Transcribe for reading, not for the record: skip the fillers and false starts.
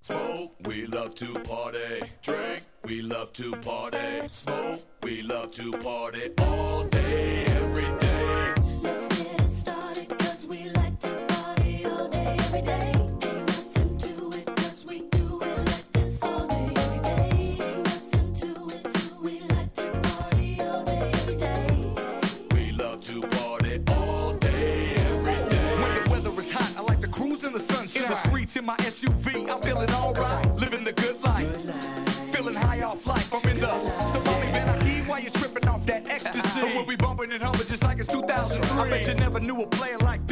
Smoke, we love to party. Drink, we love to party. Smoke, we love to party all day, every day. Let's get it started, cause we like to party all day, every day. Ain't nothing to it, cause we do it like this all day, every day. Ain't nothing to it, we like to party all day, every day. We love to party all day, every day. When the weather is hot, I like to cruise in the sunshine. In the streets in my SUV, I'm feeling alright. Living the good life. Feeling high off life. I'm in the Somali man, I keep while you're tripping off that ecstasy. And we'll be bumping and humping just like it's 2003. I bet you never knew a player like